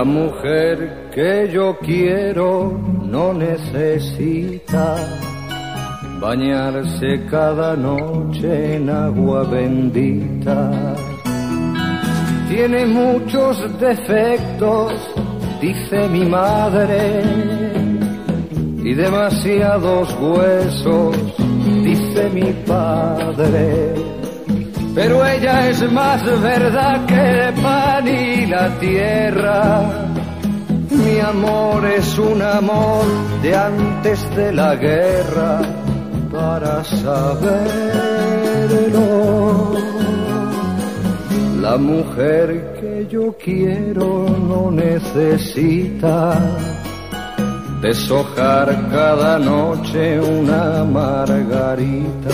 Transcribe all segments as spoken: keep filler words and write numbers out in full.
La mujer que yo quiero no necesita bañarse cada noche en agua bendita. Tiene muchos defectos, dice mi madre, y demasiados huesos, dice mi padre. Pero ella es más verdad que el pan y la tierra. Mi amor es un amor de antes de la guerra, para saberlo. La mujer que yo quiero no necesita deshojar cada noche una margarita.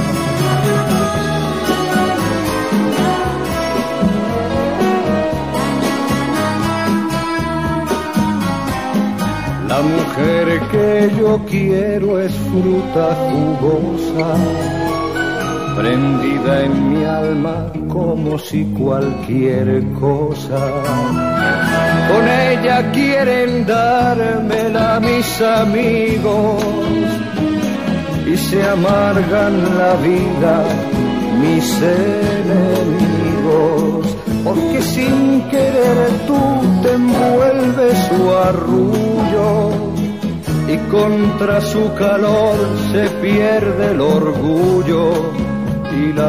La mujer que yo quiero es fruta jugosa, prendida en mi alma como si cualquier cosa. Con ella quieren dármela mis amigos y se amargan la vida mis enemigos, porque sin querer tú te envuelves su arrullo y contra su calor se pierde el orgullo y la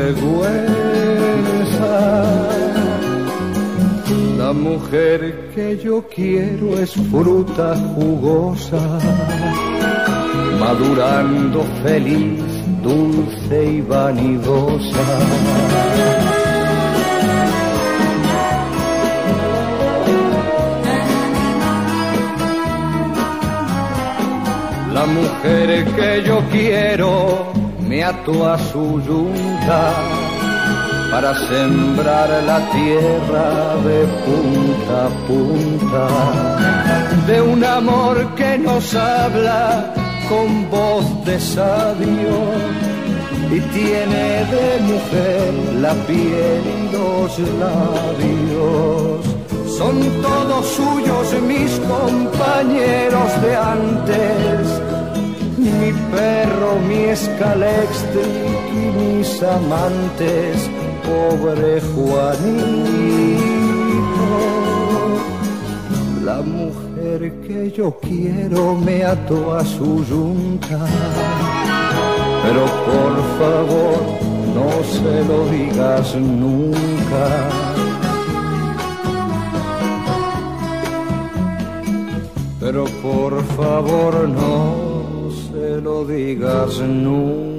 vergüenza. La mujer que yo quiero es fruta jugosa, madurando feliz, dulce y vanidosa. La mujer que yo quiero me ató a su yunta para sembrar la tierra de punta a punta, de un amor que nos habla con voz de sabio y tiene de mujer la piel y los labios. Son todos suyos mis compañeros de antes, mi perro, mi escalextric y mis amantes, pobre Juanito. La mujer que yo quiero me ató a su yunta, pero por favor no se lo digas nunca. Pero por favor no se lo digas nunca.